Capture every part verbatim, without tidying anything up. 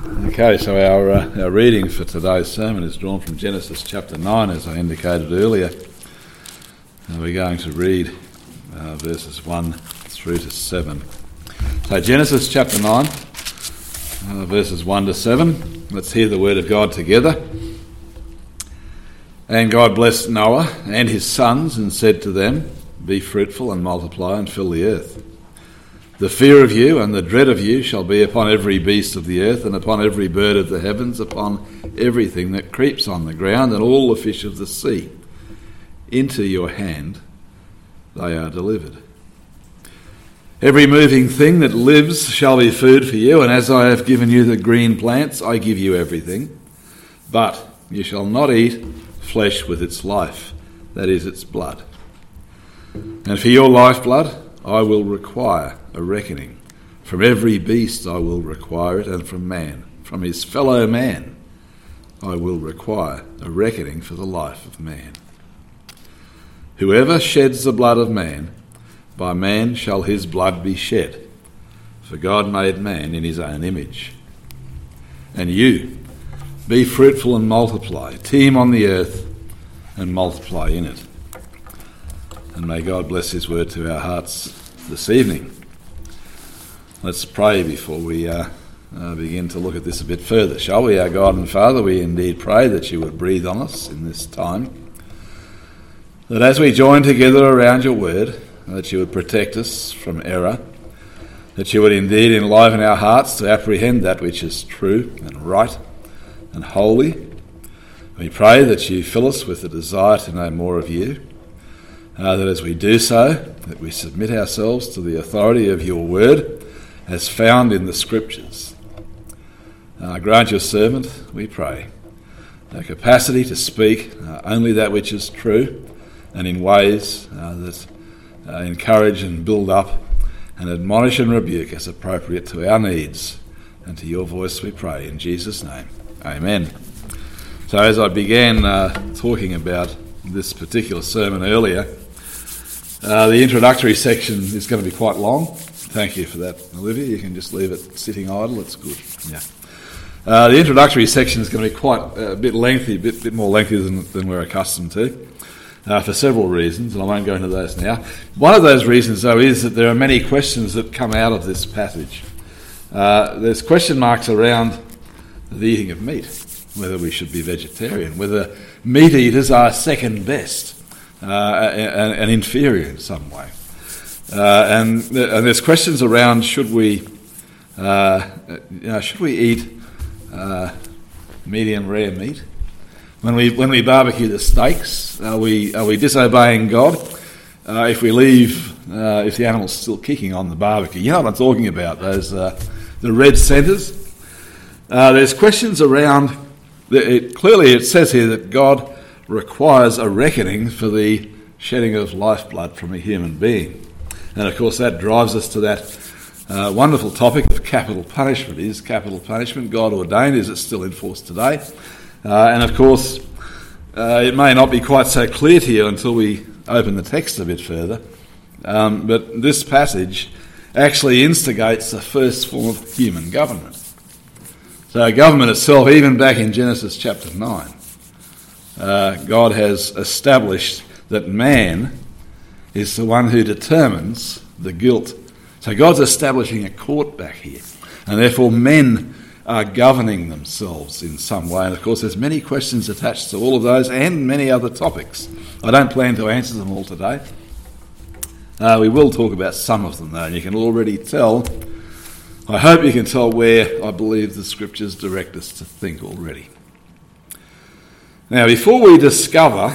Okay, so our, uh, our reading for today's sermon is drawn from Genesis chapter nine, as I indicated earlier. And we're going to read uh, verses one through to seven. So Genesis chapter nine, uh, verses one to seven. Let's hear the word of God together. And God blessed Noah and his sons and said to them, "Be fruitful and multiply and fill the earth. The fear of you and the dread of you shall be upon every beast of the earth and upon every bird of the heavens, upon everything that creeps on the ground and all the fish of the sea. Into your hand they are delivered. Every moving thing that lives shall be food for you, and as I have given you the green plants, I give you everything. But you shall not eat flesh with its life, that is, its blood. And for your lifeblood I will require a reckoning. From every beast I will require it, and from man, from his fellow man, I will require a reckoning for the life of man. Whoever sheds the blood of man, by man shall his blood be shed, for God made man in his own image. And you, be fruitful and multiply, teem on the earth and multiply in it." And may God bless his word to our hearts this evening. Let's pray before we uh, uh, begin to look at this a bit further, shall we? Our God and Father, we indeed pray that you would breathe on us in this time, that as we join together around your word, that you would protect us from error, that you would indeed enliven our hearts to apprehend that which is true and right and holy. We pray that you fill us with the desire to know more of you, uh, that as we do so, that we submit ourselves to the authority of your word as found in the Scriptures. Uh, grant your servant, we pray, a capacity to speak uh, only that which is true, and in ways uh, that uh, encourage and build up and admonish and rebuke as appropriate to our needs. And to your voice we pray in Jesus' name. Amen. So as I began uh, talking about this particular sermon earlier, uh, the introductory section is going to be quite long. Thank you for that, Olivia. You can just leave it sitting idle. It's good. Yeah. Uh, the introductory section is going to be quite uh, a bit lengthy, a bit, bit more lengthy than, than we're accustomed to, uh, for several reasons, and I won't go into those now. One of those reasons, though, is that there are many questions that come out of this passage. Uh, there's question marks around the eating of meat, whether we should be vegetarian, whether meat eaters are second best uh, and, and inferior in some way. Uh, and, and there's questions around should we uh, you know, should we eat uh, medium rare meat? When we when we barbecue the steaks, are we are we disobeying God uh, if we leave uh, if the animal's still kicking on the barbecue? You know what I'm talking about, those uh, the red centres. Uh, there's questions around. It, clearly, it says here that God requires a reckoning for the shedding of lifeblood from a human being. And of course that drives us to that uh, wonderful topic of capital punishment. Is capital punishment God ordained? Is it still in force today? Uh, and of course uh, it may not be quite so clear to you until we open the text a bit further. Um, but this passage actually instigates the first form of human government. So government itself, even back in Genesis chapter nine, uh, God has established that man is the one who determines the guilt. So God's establishing a court back here, and therefore men are governing themselves in some way. And of course there's many questions attached to all of those and many other topics. I don't plan to answer them all today. Uh, we will talk about some of them though, and you can already tell, I hope you can tell where I believe the Scriptures direct us to think already. Now before we discover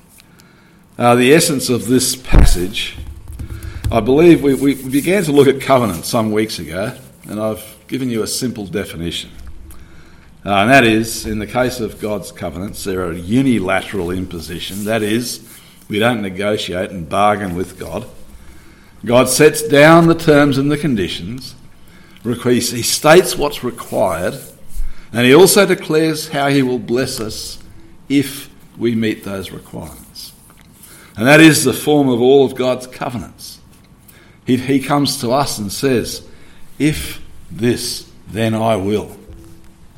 Uh, the essence of this passage, I believe we, we began to look at covenant some weeks ago, and I've given you a simple definition. Uh, and that is, in the case of God's covenants, they're a unilateral imposition. That is, we don't negotiate and bargain with God. God sets down the terms and the conditions. He states what's required, and he also declares how he will bless us if we meet those requirements. And that is the form of all of God's covenants. He, he comes to us and says, if this, then I will.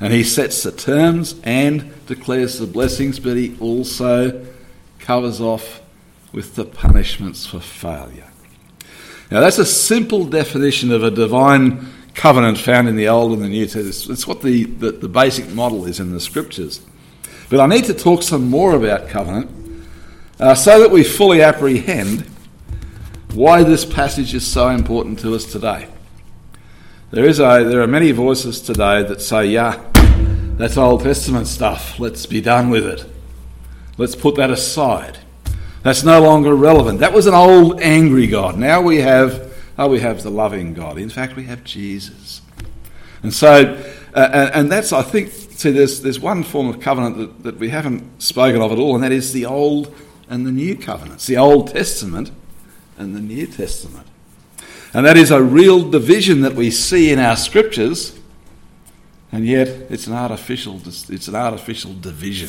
And he sets the terms and declares the blessings, but he also covers off with the punishments for failure. Now that's a simple definition of a divine covenant found in the Old and the New Testament. It's what the, the, the basic model is in the Scriptures. But I need to talk some more about covenant uh, so that we fully apprehend why this passage is so important to us today. There is a, there are many voices today that say, yeah, that's Old Testament stuff. Let's be done with it. Let's put that aside. That's no longer relevant. That was an old, angry God. Now we have, oh, we have the loving God. In fact, we have Jesus. And so, uh, and, and that's, I think, see, there's there's one form of covenant that, that we haven't spoken of at all, and that is the Old and the New Covenants, the Old Testament and the New Testament. And that is a real division that we see in our Scriptures, and yet it's an artificial, it's an artificial division.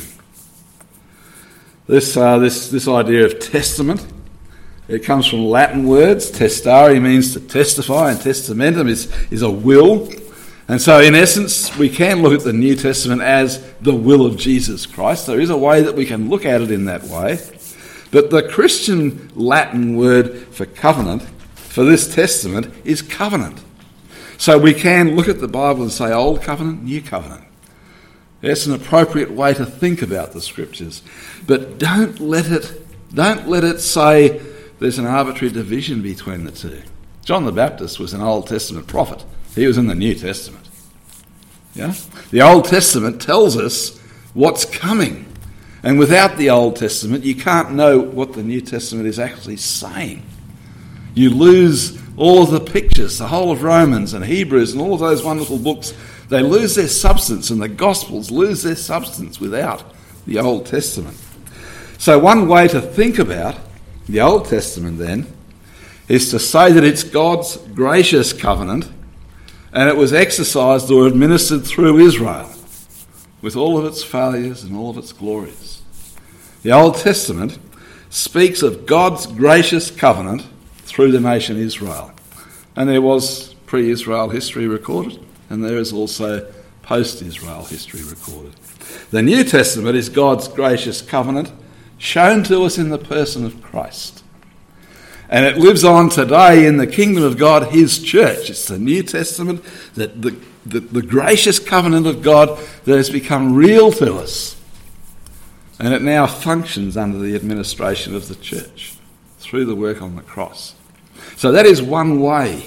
This uh, this this idea of testament, it comes from Latin words. Testare means to testify, and testamentum is, is a will. And so in essence, we can look at the New Testament as the will of Jesus Christ. There is a way that we can look at it in that way. But the Christian Latin word for covenant, for this testament, is covenant. So we can look at the Bible and say Old Covenant, New Covenant. That's an appropriate way to think about the Scriptures. But don't let it, don't let it say there's an arbitrary division between the two. John the Baptist was an Old Testament prophet. He was in the New Testament. Yeah? The Old Testament tells us what's coming. And without the Old Testament, you can't know what the New Testament is actually saying. You lose all of the pictures, the whole of Romans and Hebrews and all of those wonderful books. They lose their substance, and the Gospels lose their substance without the Old Testament. So one way to think about the Old Testament then is to say that it's God's gracious covenant, and it was exercised or administered through Israel with all of its failures and all of its glories. The Old Testament speaks of God's gracious covenant through the nation Israel. And there was pre-Israel history recorded, and there is also post-Israel history recorded. The New Testament is God's gracious covenant shown to us in the person of Christ. And it lives on today in the kingdom of God, his church. It's the New Testament, that the, the, the gracious covenant of God that has become real to us. And it now functions under the administration of the church through the work on the cross. So that is one way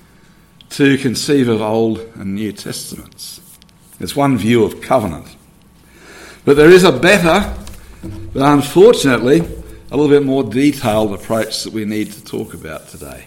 to conceive of Old and New Testaments. It's one view of covenant. But there is a better, but unfortunately a little bit more detailed approach that we need to talk about today.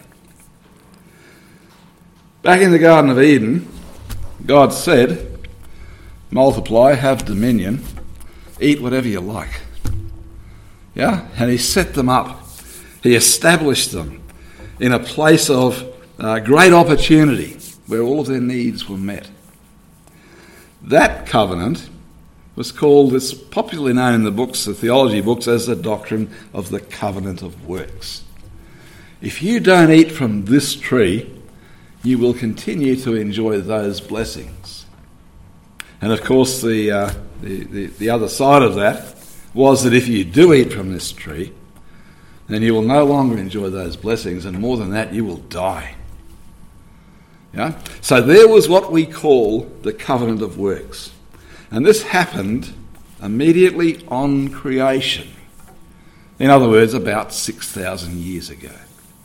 Back in the Garden of Eden, God said, multiply, have dominion, eat whatever you like. Yeah? And he set them up. He established them in a place of uh, great opportunity where all of their needs were met. That covenant was called, it's popularly known in the books, the theology books, as the doctrine of the covenant of works. If you don't eat from this tree, you will continue to enjoy those blessings. And of course, the, uh, the, the, the other side of that was that if you do eat from this tree, then you will no longer enjoy those blessings, and more than that, you will die. Yeah? So there was what we call the covenant of works. And this happened immediately on creation. In other words, about six thousand years ago.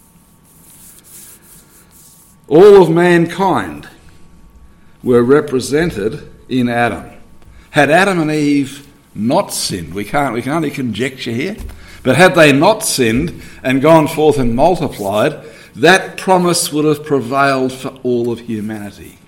All of mankind were represented in Adam. Had Adam and Eve not sinned, we can't, we can only conjecture here, but had they not sinned and gone forth and multiplied, that promise would have prevailed for all of humanity.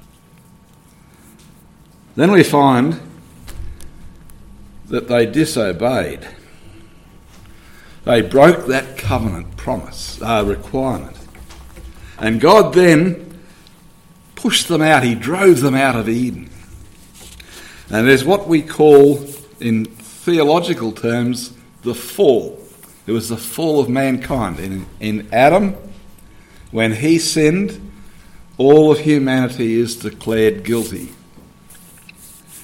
Then we find that they disobeyed. They broke that covenant promise, uh, requirement. And God then pushed them out. He drove them out of Eden. And there's what we call, in theological terms, the fall. It was the fall of mankind. In, in Adam, when he sinned, all of humanity is declared guilty.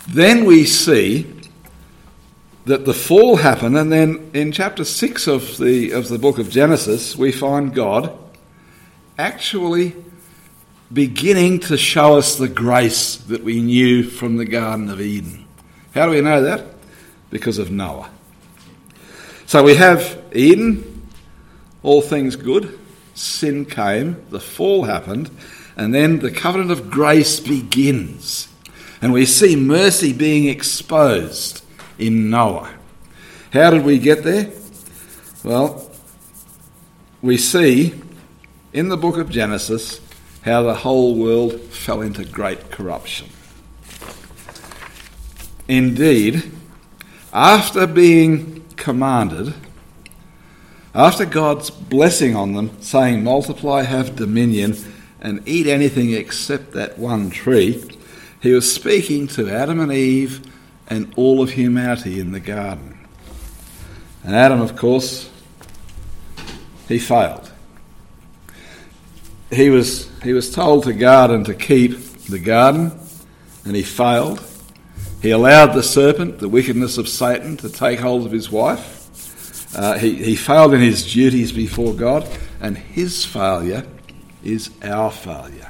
Then we see that the fall happened, and then in chapter six of the of the book of Genesis, we find God actually beginning to show us the grace that we knew from the Garden of Eden. How do we know that? Because of Noah. So we have Eden, all things good, sin came, the fall happened, and then the covenant of grace begins. And we see mercy being exposed in Noah. How did we get there? Well, we see in the book of Genesis how the whole world fell into great corruption. Indeed, after being commanded, after God's blessing on them, saying, multiply, have dominion, and eat anything except that one tree, he was speaking to Adam and Eve and all of humanity in the garden. And Adam, of course, he failed. He was, he was told to guard and to keep the garden, and he failed. He allowed the serpent, the wickedness of Satan, to take hold of his wife. Uh, he, he failed in his duties before God, and his failure is our failure.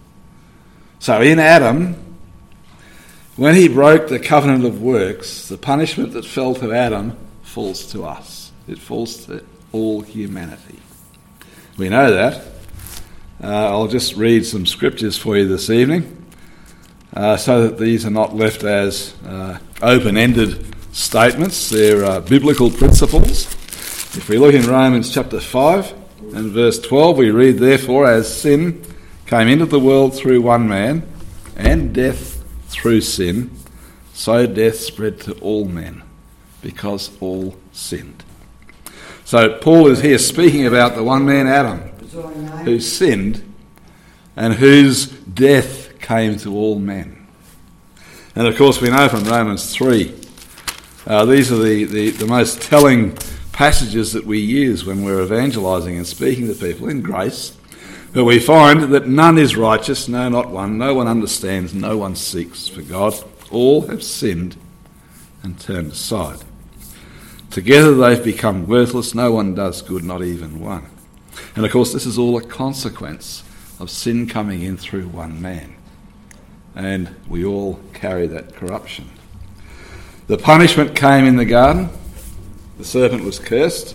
So in Adam, when he broke the covenant of works, the punishment that fell to Adam falls to us. It falls to all humanity. We know that. Uh, I'll just read some scriptures for you this evening, uh, so that these are not left as uh, open-ended statements. They're uh, biblical principles. If we look in Romans chapter five and verse twelve, we read, therefore, as sin came into the world through one man, and death through sin, so death spread to all men, because all sinned. So Paul is here speaking about the one man Adam, who sinned and whose death came to all men. And of course we know from Romans three, uh, these are the, the, the most telling passages that we use when we're evangelising and speaking to people in grace, that we find that none is righteous, no, not one, no one understands, no one seeks for God. All have sinned and turned aside. Together they've become worthless, no one does good, not even one. And of course this is all a consequence of sin coming in through one man. And we all carry that corruption. The punishment came in the garden. The serpent was cursed.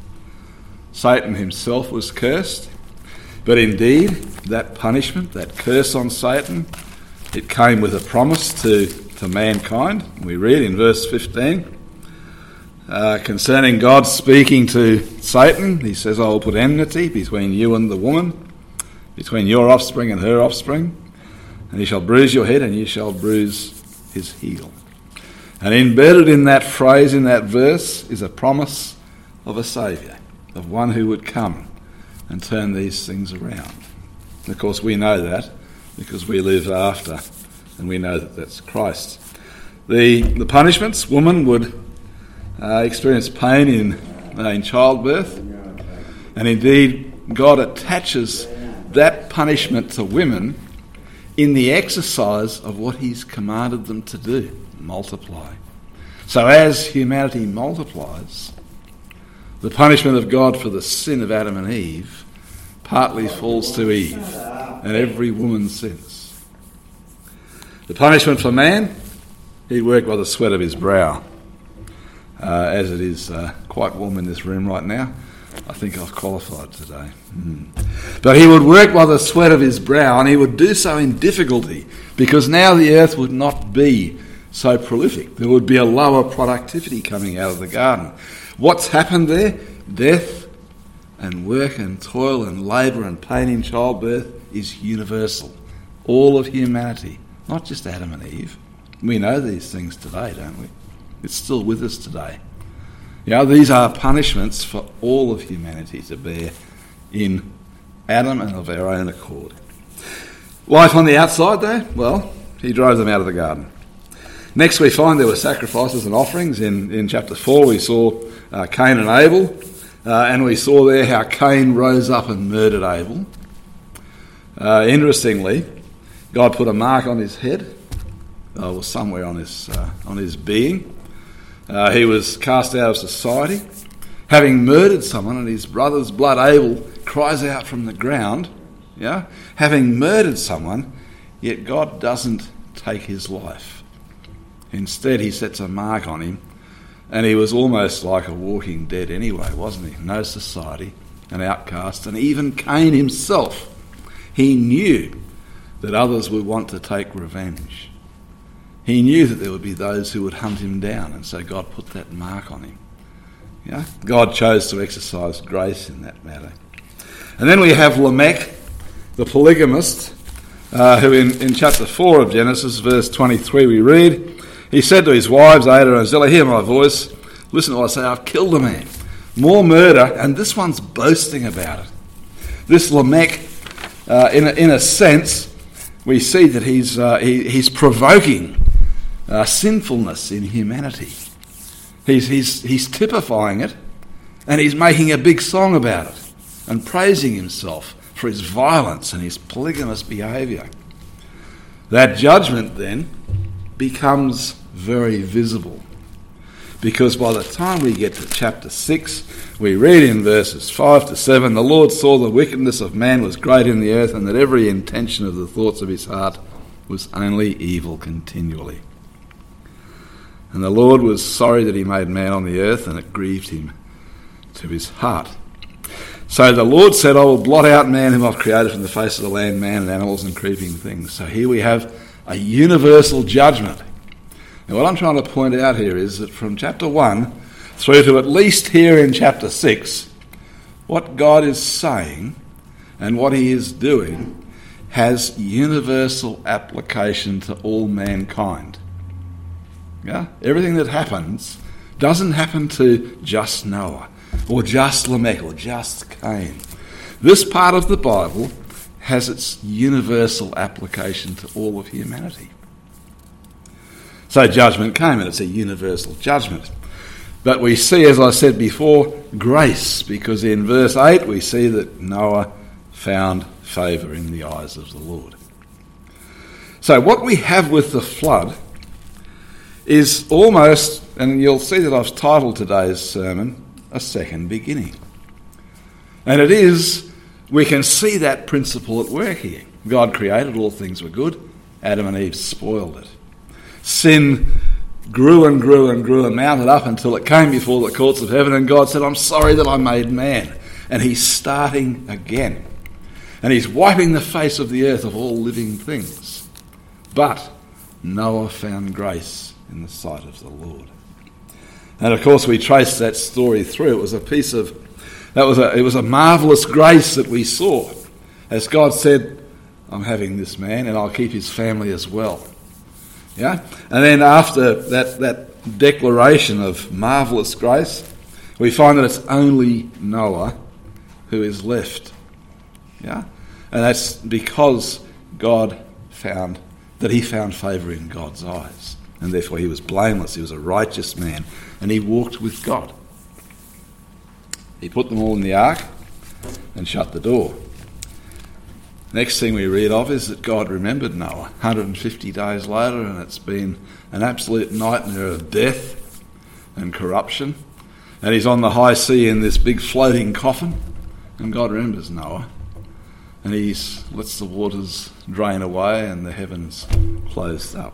Satan himself was cursed. But indeed, that punishment, that curse on Satan, it came with a promise to, to mankind. We read in verse fifteen, uh, concerning God speaking to Satan, he says, I will put enmity between you and the woman, between your offspring and her offspring, and he shall bruise your head and you shall bruise his heel. And embedded in that phrase, in that verse, is a promise of a saviour, of one who would come and turn these things around. And of course we know that because we live after, and we know that that's Christ. The the punishments, woman would uh, experience pain in, uh, in childbirth, and indeed God attaches that punishment to women in the exercise of what he's commanded them to do, multiply. So as humanity multiplies, the punishment of God for the sin of Adam and Eve partly falls to Eve and every woman since. The punishment for man, he worked by the sweat of his brow. Uh, as it is uh, quite warm in this room right now, I think I've qualified today. Mm. But he would work by the sweat of his brow, and he would do so in difficulty, because now the earth would not be so prolific. There would be a lower productivity coming out of the garden. What's happened there? Death and work and toil and labour and pain in childbirth is universal. All of humanity, not just Adam and Eve. We know these things today, don't we? It's still with us today. You know, these are punishments for all of humanity to bear in Adam and of our own accord. Life on the outside though, well, he drove them out of the garden. Next we find there were sacrifices and offerings. In, in chapter four we saw uh, Cain and Abel, uh, and we saw there how Cain rose up and murdered Abel. Uh, interestingly, God put a mark on his head, uh, was somewhere on his, uh, on his being. Uh, he was cast out of society, having murdered someone, and his brother's blood, Abel, cries out from the ground, yeah, having murdered someone, yet God doesn't take his life. Instead, he sets a mark on him, and he was almost like a walking dead anyway, wasn't he? No society, an outcast, and even Cain himself, he knew that others would want to take revenge. He knew that there would be those who would hunt him down, and so God put that mark on him. Yeah? God chose to exercise grace in that matter. And then we have Lamech, the polygamist, uh, who in, in chapter four of Genesis, verse twenty-three, we read, he said to his wives, Adah and Zillah, hear my voice, listen to what I say, I've killed a man. More murder, and this one's boasting about it. This Lamech, uh, in, a, in a sense, we see that he's, uh, he, he's provoking uh, sinfulness in humanity. He's, he's, he's typifying it, and he's making a big song about it and praising himself for his violence and his polygamous behaviour. That judgment then becomes very visible, because by the time we get to chapter six, we read in verses five to seven, the Lord saw the wickedness of man was great in the earth, and that every intention of the thoughts of his heart was only evil continually. And the Lord was sorry that he made man on the earth, and it grieved him to his heart. So the Lord said, I will blot out man whom I've created from the face of the land, man and animals and creeping things. So here we have a universal judgment. Now what I'm trying to point out here is that from chapter one through to at least here in chapter six, what God is saying and what he is doing has universal application to all mankind. Yeah? Everything that happens doesn't happen to just Noah or just Lamech or just Cain. This part of the Bible has its universal application to all of humanity. So judgment came, and it's a universal judgment. But we see, as I said before, grace, because in verse eight we see that Noah found favour in the eyes of the Lord. So what we have with the flood is almost, and you'll see that I've titled today's sermon, a second beginning. And it is, we can see that principle at work here. God created, all things were good. Adam and Eve spoiled it. Sin grew and grew and grew and mounted up until it came before the courts of heaven, and God said, I'm sorry that I made man. And he's starting again. And he's wiping the face of the earth of all living things. But Noah found grace in the sight of the Lord. And of course we trace that story through. It was a piece of, that was a, it was a marvellous grace that we saw. As God said, I'm having this man and I'll keep his family as well. Yeah? And then after that, that declaration of marvellous grace, we find that it's only Noah who is left. Yeah? And that's because God found, that he found favour in God's eyes. And therefore he was blameless, he was a righteous man, and he walked with God. He put them all in the ark and shut the door. Next thing we read of is that God remembered Noah one hundred fifty days later, and it's been an absolute nightmare of death and corruption. And he's on the high sea in this big floating coffin, and God remembers Noah. And he lets the waters drain away and the heavens closed up.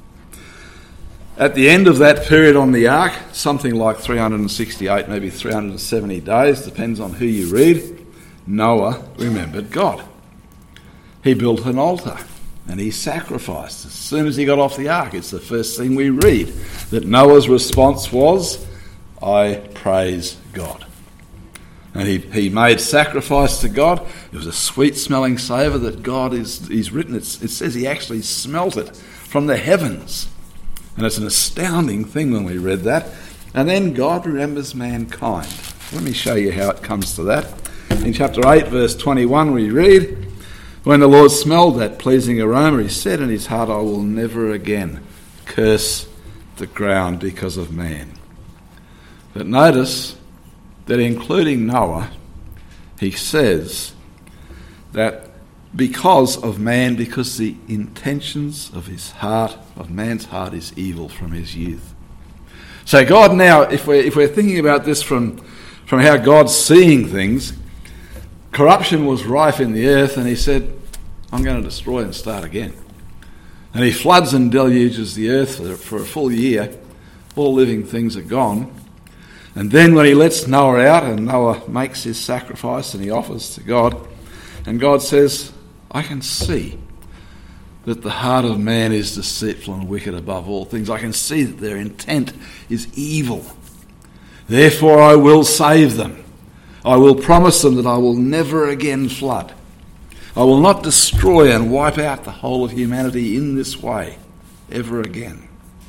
At the end of that period on the ark, something like three hundred sixty-eight, maybe three hundred seventy days, depends on who you read, Noah remembered God. He built an altar and he sacrificed. As soon as he got off the ark, it's the first thing we read, that Noah's response was, I praise God. And he, he made sacrifice to God. It was a sweet-smelling savour that God is he's written. It's, it says he actually smelt it from the heavens. And it's an astounding thing when we read that. And then God remembers mankind. Let me show you how it comes to that. In chapter eight, verse twenty-one, we read, when the Lord smelled that pleasing aroma, he said in his heart, I will never again curse the ground because of man. But notice that including Noah, he says that because of man, because the intentions of his heart, of man's heart, is evil from his youth. So God now, if we're, if we're thinking about this from, from how God's seeing things, corruption was rife in the earth, and he said, I'm going to destroy and start again. And he floods and deluges the earth for, for a full year. All living things are gone. And then when he lets Noah out, and Noah makes his sacrifice and he offers to God, and God says, I can see that the heart of man is deceitful and wicked above all things. I can see that their intent is evil. Therefore I will save them. I will promise them that I will never again flood. I will not destroy and wipe out the whole of humanity in this way ever again.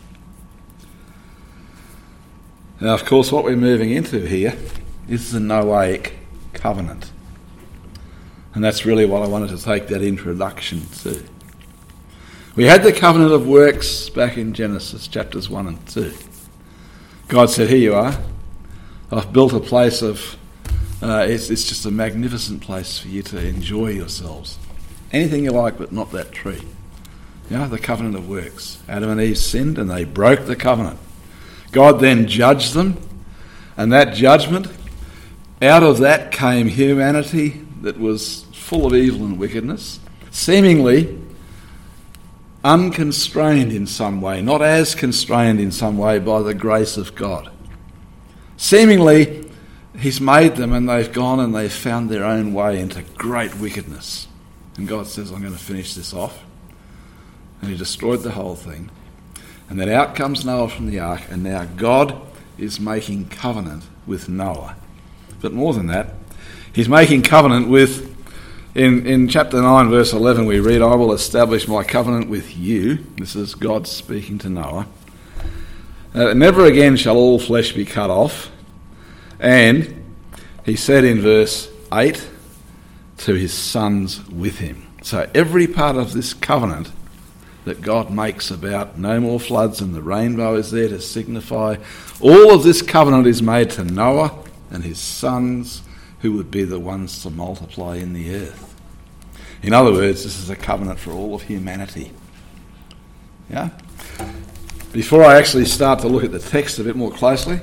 Now, of course, what we're moving into here is the Noahic covenant. And that's really what I wanted to take that introduction to. We had the covenant of works back in Genesis chapters one and two. God said, here you are. I've built a place of, uh, it's, it's just a magnificent place for you to enjoy yourselves. Anything you like, but not that tree. You know, the covenant of works. Adam and Eve sinned and they broke the covenant. God then judged them, and that judgment, out of that came humanity that was full of evil and wickedness, seemingly unconstrained in some way, not as constrained in some way by the grace of God. Seemingly, he's made them and they've gone and they've found their own way into great wickedness. And God says, I'm going to finish this off. And he destroyed the whole thing. And then out comes Noah from the ark, and now God is making covenant with Noah. But more than that, he's making covenant with, in, in chapter nine, verse eleven, we read, I will establish my covenant with you. This is God speaking to Noah. Uh, Never again shall all flesh be cut off. And he said in verse eight, to his sons with him. So every part of this covenant that God makes about no more floods, and the rainbow is there to signify, all of this covenant is made to Noah and his sons, who would be the ones to multiply in the earth. In other words, this is a covenant for all of humanity. Yeah? Before I actually start to look at the text a bit more closely,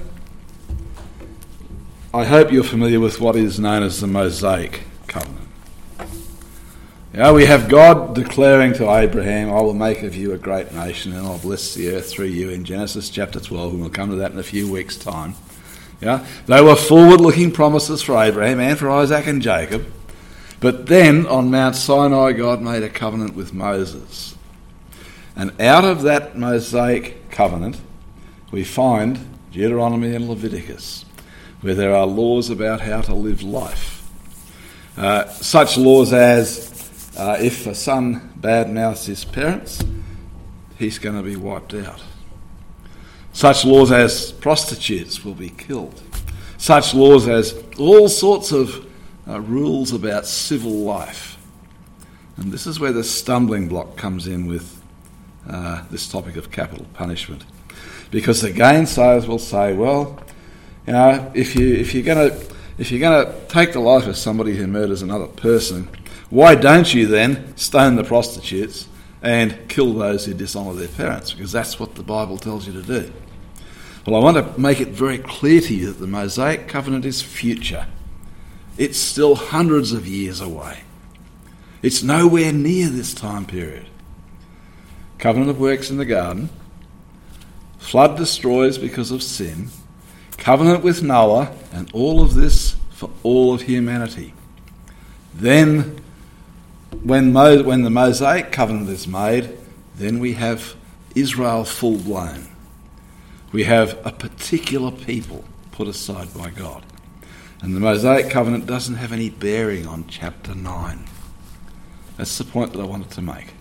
I hope you're familiar with what is known as the Mosaic covenant. You know, we have God declaring to Abraham, I will make of you a great nation and I'll bless the earth through you in Genesis chapter twelve, and we'll come to that in a few weeks' time. Yeah, they were forward-looking promises for Abraham and for Isaac and Jacob. But then on Mount Sinai, God made a covenant with Moses. And out of that Mosaic covenant, we find Deuteronomy and Leviticus, where there are laws about how to live life. Uh, such laws as Uh, if a son badmouths his parents, he's going to be wiped out. Such laws as prostitutes will be killed. Such laws as all sorts of uh, rules about civil life. And this is where the stumbling block comes in with uh, this topic of capital punishment. Because the gainsayers will say, well, you know, if you if you're going to if you're going to take the life of somebody who murders another person, why don't you then stone the prostitutes and kill those who dishonour their parents? Because that's what the Bible tells you to do. Well, I want to make it very clear to you that the Mosaic covenant is future. It's still hundreds of years away. It's nowhere near this time period. Covenant of works in the garden. Flood destroys because of sin. Covenant with Noah, and all of this for all of humanity. Then When, Mo- when the Mosaic covenant is made, then we have Israel full-blown. We have a particular people put aside by God. And the Mosaic covenant doesn't have any bearing on chapter nine. That's the point that I wanted to make.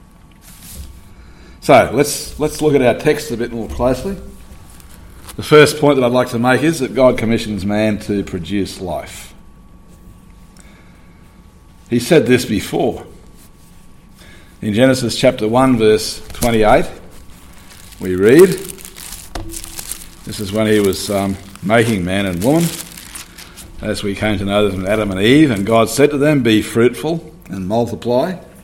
So let's let's look at our text a bit more closely. The first point that I'd like to make is that God commissions man to produce life. He said this before. In Genesis chapter one, verse twenty-eight, we read, this is when he was um, making man and woman, as we came to know them, Adam and Eve, and God said to them, be fruitful and multiply,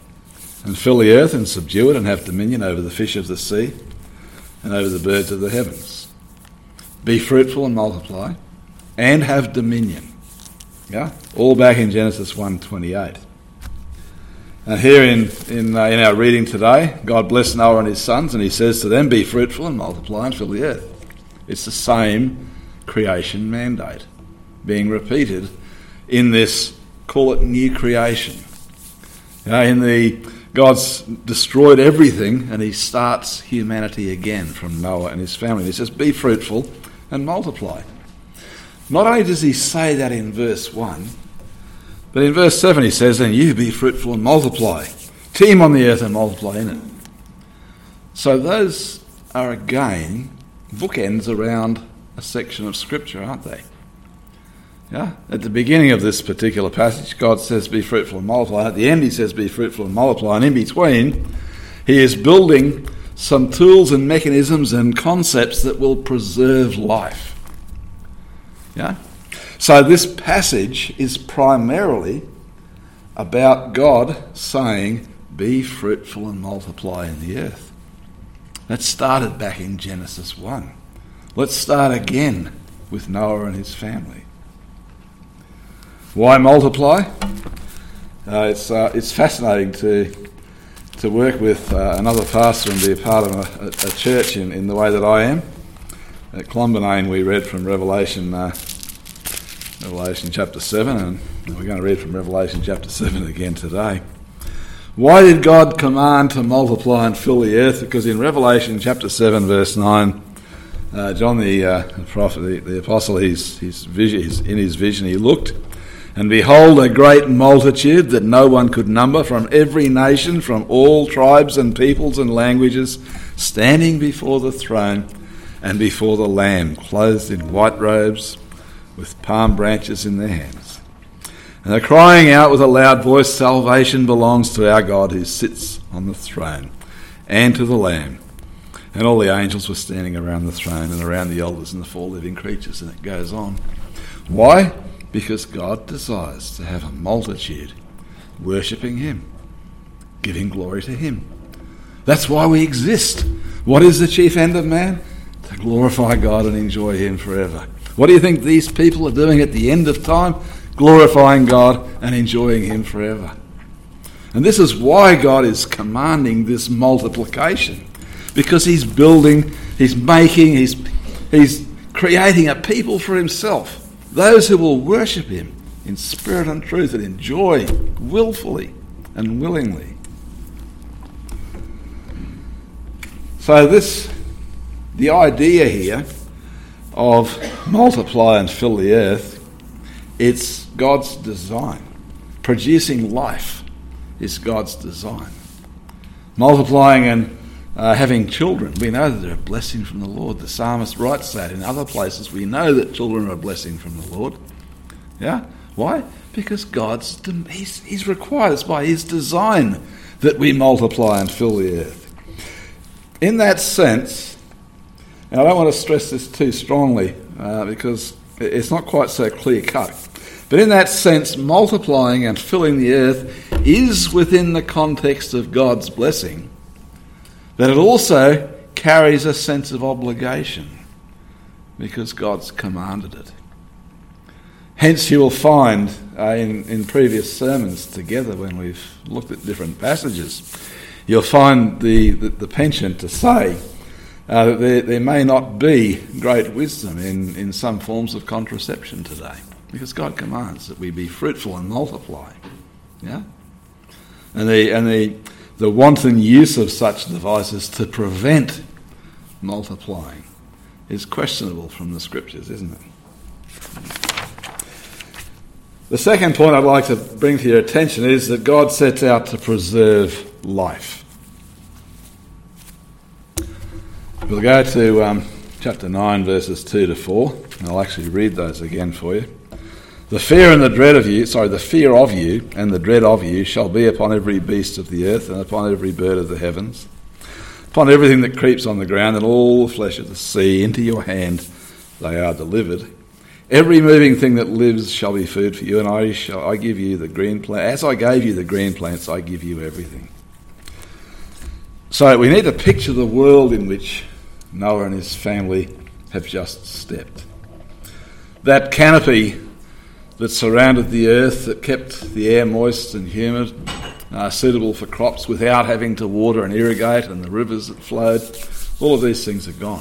and fill the earth and subdue it and have dominion over the fish of the sea and over the birds of the heavens. Be fruitful and multiply and have dominion. Yeah, all back in Genesis one twenty-eight. And here in in, uh, in our reading today, God blessed Noah and his sons, and he says to them, be fruitful and multiply and fill the earth. It's the same creation mandate being repeated in this, call it new creation. You know, in the God's destroyed everything, and he starts humanity again from Noah and his family. He says, be fruitful and multiply. Not only does he say that in verse one, but in verse seven he says, and you be fruitful and multiply. Teem on the earth and multiply in it. So those are again bookends around a section of Scripture, aren't they? Yeah. At the beginning of this particular passage, God says, be fruitful and multiply. At the end he says, be fruitful and multiply. And in between, he is building some tools and mechanisms and concepts that will preserve life. Yeah. So this passage is primarily about God saying, be fruitful and multiply in the earth. That started back in Genesis one. Let's start again with Noah and his family. Why multiply? Uh, it's uh, it's fascinating to to work with uh, another pastor and be a part of a, a church in, in the way that I am. At Clonbinane we read from Revelation uh, Revelation chapter seven, and we're going to read from Revelation chapter seven again today. Why did God command to multiply and fill the earth? Because in Revelation chapter seven verse nine, uh, John the, uh, the prophet, the, the apostle, he's, his vision, he's, in his vision he looked, and behold a great multitude that no one could number, from every nation, from all tribes and peoples and languages, standing before the throne and before the Lamb, clothed in white robes, with palm branches in their hands. And they're crying out with a loud voice, salvation belongs to our God who sits on the throne and to the Lamb. And all the angels were standing around the throne and around the elders and the four living creatures. And it goes on. Why? Because God desires to have a multitude worshipping him, giving glory to him. That's why we exist. What is the chief end of man? To glorify God and enjoy him forever. What do you think these people are doing at the end of time? Glorifying God and enjoying him forever. And this is why God is commanding this multiplication. Because he's building, he's making, he's, he's creating a people for himself. Those who will worship him in spirit and truth and enjoy willfully and willingly. So this, the idea here of multiply and fill the earth, it's God's design. Producing life is God's design. Multiplying and uh, having children, we know that they're a blessing from the Lord. The psalmist writes that. In other places we know that children are a blessing from the Lord. Yeah? Why? Because God's he's, he's required us by his design that we multiply and fill the earth. In that sense, and I don't want to stress this too strongly uh, because it's not quite so clear-cut. But in that sense, multiplying and filling the earth is within the context of God's blessing, but it also carries a sense of obligation because God's commanded it. Hence you will find uh, in, in previous sermons together when we've looked at different passages, you'll find the, the, the penchant to say Uh, that there, there may not be great wisdom in, in some forms of contraception today, because God commands that we be fruitful and multiply. Yeah, and the and the the wanton use of such devices to prevent multiplying is questionable from the scriptures, isn't it? The second point I'd like to bring to your attention is that God sets out to preserve life. We'll go to um, chapter nine, verses two to four, and I'll actually read those again for you. The fear and the dread of you, sorry, the fear of you and the dread of you shall be upon every beast of the earth and upon every bird of the heavens, upon everything that creeps on the ground and all the flesh of the sea. Into your hand they are delivered. Every moving thing that lives shall be food for you, and I shall I give you the green plant. As I gave you the green plants, I give you everything. So we need to picture the world in which Noah and his family have just stepped. That canopy that surrounded the earth, that kept the air moist and humid, uh, suitable for crops without having to water and irrigate, and the rivers that flowed, all of these things are gone.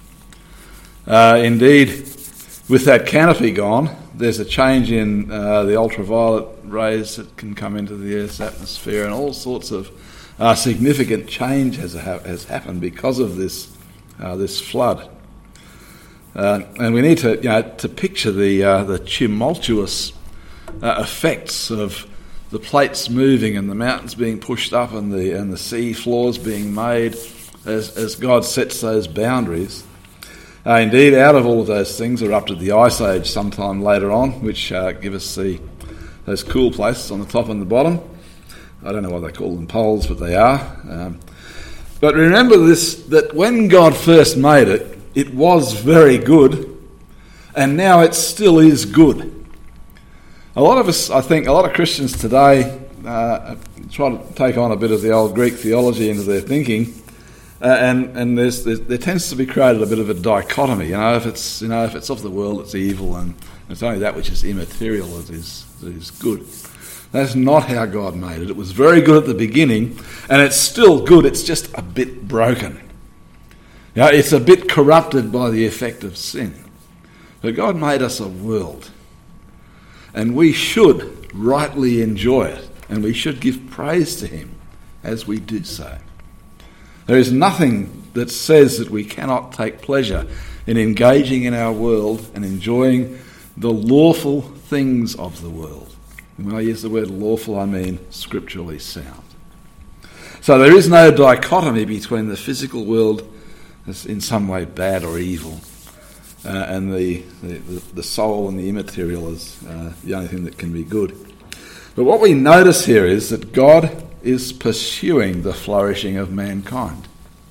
Uh, indeed, with that canopy gone, there's a change in uh, the ultraviolet rays that can come into the Earth's atmosphere, and all sorts of uh, significant change has, ha- has happened because of this uh, this flood. Uh, and we need to, you know, to picture the uh, the tumultuous uh, effects of the plates moving and the mountains being pushed up and the and the sea floors being made as as God sets those boundaries. Uh, indeed, out of all of those things erupted the Ice Age sometime later on, which uh, give us the those cool places on the top and the bottom. I don't know why they call them poles, but they are. Um, but remember this, that when God first made it, it was very good, and now it still is good. A lot of us, I think, a lot of Christians today uh, try to take on a bit of the old Greek theology into their thinking. Uh, and and there's, there's, there tends to be created a bit of a dichotomy. You know, if it's you know if it's of the world, it's evil, and it's only that which is immaterial that is that is good. That's not how God made it. It was very good at the beginning, and it's still good. It's just a bit broken. You know, it's a bit corrupted by the effect of sin. But God made us a world, and we should rightly enjoy it, and we should give praise to Him as we do so. There is nothing that says that we cannot take pleasure in engaging in our world and enjoying the lawful things of the world. And when I use the word lawful, I mean scripturally sound. So there is no dichotomy between the physical world as in some way bad or evil uh, and the, the, the soul and the immaterial as uh, the only thing that can be good. But what we notice here is that God is pursuing the flourishing of mankind.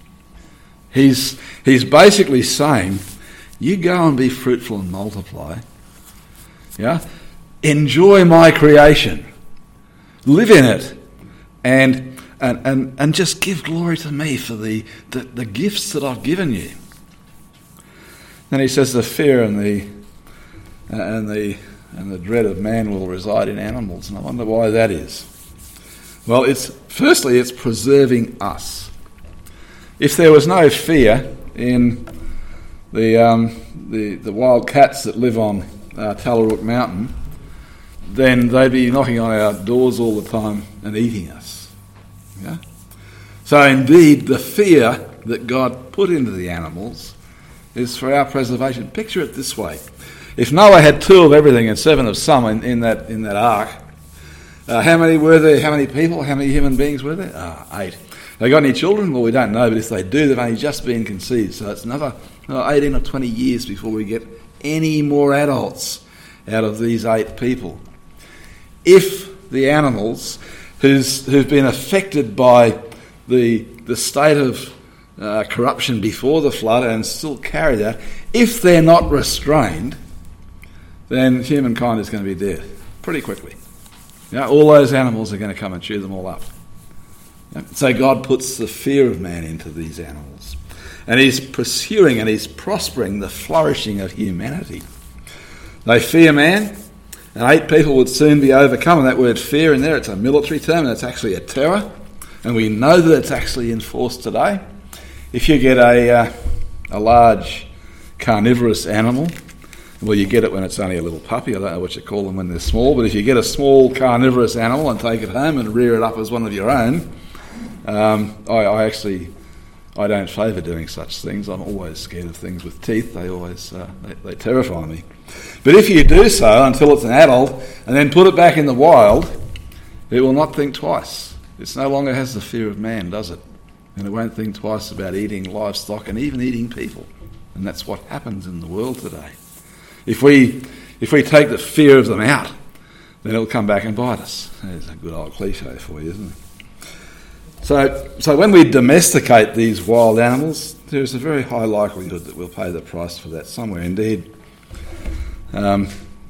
He's he's basically saying, you go and be fruitful and multiply. Yeah? Enjoy my creation. Live in it. And and, and, and just give glory to me for the, the, the gifts that I've given you. Then he says the fear and the and the and the dread of man will reside in animals. And I wonder why that is. Well, it's firstly, it's preserving us. If there was no fear in the um, the, the wild cats that live on uh, Tallarook Mountain, then they'd be knocking on our doors all the time and eating us. Yeah? So indeed, the fear that God put into the animals is for our preservation. Picture it this way. If Noah had two of everything and seven of some in, in that in that ark, Uh, how many were there? How many people? How many human beings were there? Ah, eight. They got any children? Well, we don't know, but if they do, they've only just been conceived. So it's another, another eighteen or twenty years before we get any more adults out of these eight people. If the animals who's, who've been affected by the, the state of uh, corruption before the flood and still carry that, if they're not restrained, then humankind is going to be dead pretty quickly. You know, all those animals are going to come and chew them all up. Yeah? So God puts the fear of man into these animals. And he's pursuing and he's prospering the flourishing of humanity. They fear man, and eight people would soon be overcome. And that word fear in there, it's a military term, and it's actually a terror. And we know that it's actually enforced today. If you get a, uh, a large carnivorous animal, well, you get it when it's only a little puppy. I don't know what you call them when they're small, but if you get a small carnivorous animal and take it home and rear it up as one of your own, um, I, I actually, I don't favour doing such things. I'm always scared of things with teeth. They always, uh, they, they terrify me. But if you do so until it's an adult and then put it back in the wild, it will not think twice. It no longer has the fear of man, does it? And it won't think twice about eating livestock and even eating people. And that's what happens in the world today. If we if we take the fear of them out, then it'll come back and bite us. There's a good old cliche for you, isn't it? So, so when we domesticate these wild animals, there's a very high likelihood that we'll pay the price for that somewhere. Indeed. Um,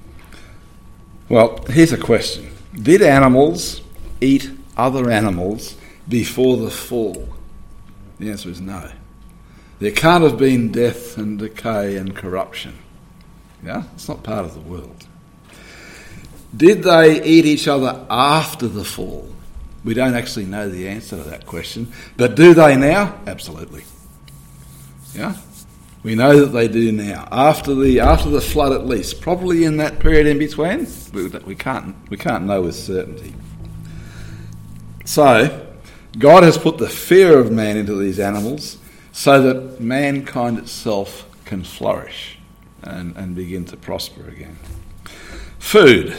well, here's a question. Did animals eat other animals before the fall? The answer is no. There can't have been death and decay and corruption. Yeah? It's not part of the world. Did they eat each other after the fall? We don't actually know the answer to that question. But do they now? Absolutely. Yeah? We know that they do now. After the after the flood at least. Probably in that period in between. We, we can't we can't know with certainty. So, God has put the fear of man into these animals so that mankind itself can flourish and, and begin to prosper again. Food.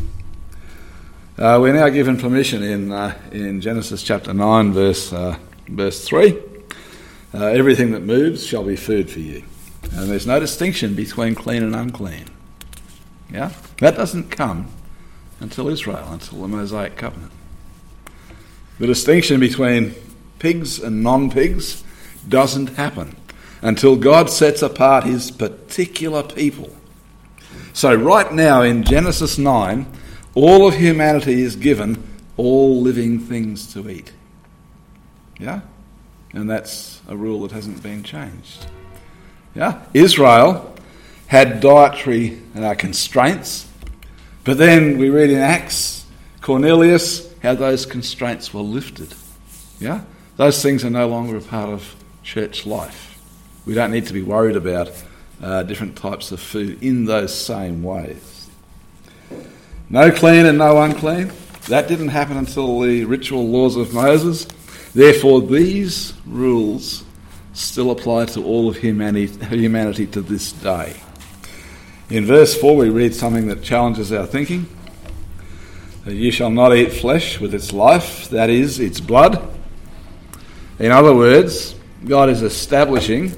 Uh, we're now given permission in uh, in Genesis chapter nine, verse uh, verse three. Uh, everything that moves shall be food for you, and there's no distinction between clean and unclean. Yeah, that doesn't come until Israel, until the Mosaic covenant. The distinction between pigs and non-pigs doesn't happen until God sets apart his particular people. So right now in Genesis nine, all of humanity is given all living things to eat. Yeah? And that's a rule that hasn't been changed. Yeah? Israel had dietary uh, constraints, but then we read in Acts, Cornelius, how those constraints were lifted. Yeah? Those things are no longer a part of church life. We don't need to be worried about uh, different types of food in those same ways. No clean and no unclean. That didn't happen until the ritual laws of Moses. Therefore, these rules still apply to all of humanity, humanity to this day. In verse four, we read something that challenges our thinking. That you shall not eat flesh with its life, that is, its blood. In other words, God is establishing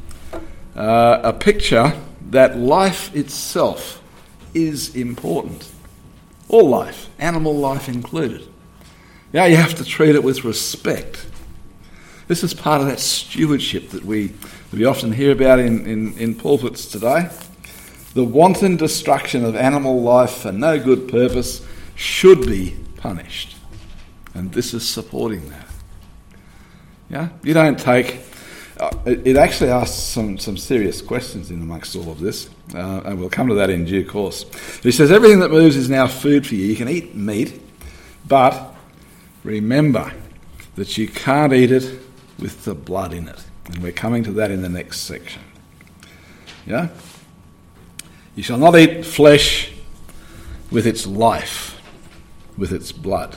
uh, a picture that life itself is important. All life, animal life included. Yeah, you have to treat it with respect. This is part of that stewardship that we, that we often hear about in, in, in pulpits today. The wanton destruction of animal life for no good purpose should be punished. And this is supporting that. Yeah, you don't take... Uh, it, it actually asks some, some serious questions in amongst all of this, uh, and we'll come to that in due course. He says, everything that moves is now food for you. You can eat meat, but remember that you can't eat it with the blood in it. And we're coming to that in the next section. Yeah? You shall not eat flesh with its life, with its blood.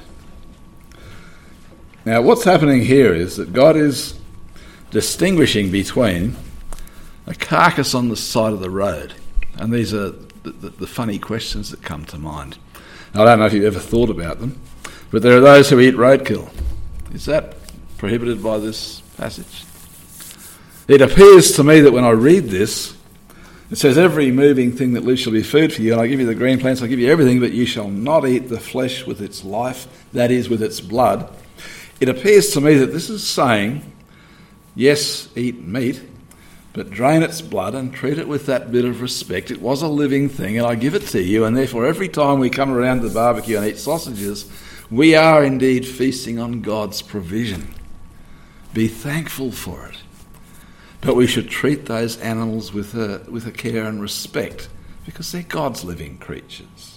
Now, what's happening here is that God is distinguishing between a carcass on the side of the road. And these are the, the, the funny questions that come to mind. I don't know if you've ever thought about them, but there are those who eat roadkill. Is that prohibited by this passage? It appears to me that when I read this, it says, every moving thing that lives shall be food for you, and I give you the green plants, I give you everything, but you shall not eat the flesh with its life, that is, with its blood. It appears to me that this is saying, yes, eat meat, but drain its blood and treat it with that bit of respect. It was a living thing, and I give it to you, and therefore every time we come around the barbecue and eat sausages, we are indeed feasting on God's provision. Be thankful for it. But we should treat those animals with a, with a care and respect, because they're God's living creatures.